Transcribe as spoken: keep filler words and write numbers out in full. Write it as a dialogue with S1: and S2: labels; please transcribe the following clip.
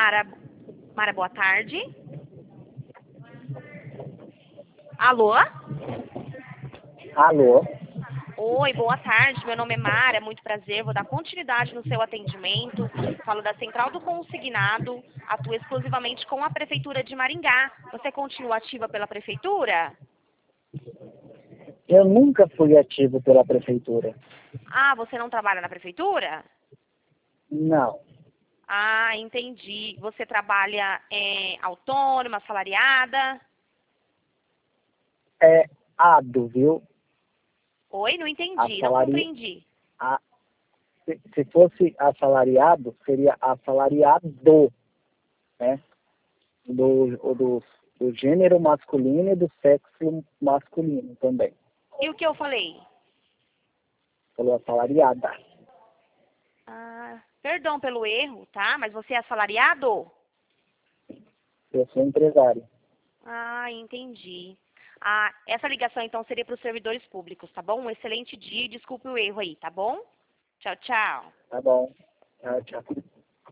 S1: Mara. Mara, boa tarde. Alô?
S2: Alô?
S1: Oi, boa tarde. Meu nome é Mara, muito prazer. Vou dar continuidade no seu atendimento. Falo da Central do Consignado. Atuo exclusivamente com a Prefeitura de Maringá. Você continua ativa pela Prefeitura?
S2: Eu nunca fui ativo pela prefeitura.
S1: Ah, você não trabalha na Prefeitura?
S2: Não.
S1: Ah, entendi. Você trabalha é, autônoma, assalariada?
S2: É ado, viu?
S1: Oi, não entendi, não
S2: Assalari...
S1: compreendi.
S2: A... Se, se fosse assalariado, seria assalariado, né? Do, do, do gênero masculino e do sexo masculino também.
S1: E o que eu falei?
S2: Falou assalariada.
S1: Ah, perdão pelo erro, tá? Mas você é assalariado?
S2: Eu sou empresário.
S1: Ah, entendi. Ah, essa ligação então seria para os servidores públicos, tá bom? Um excelente dia e desculpe o erro aí, tá bom? Tchau, tchau.
S2: Tá bom. Tchau, tchau.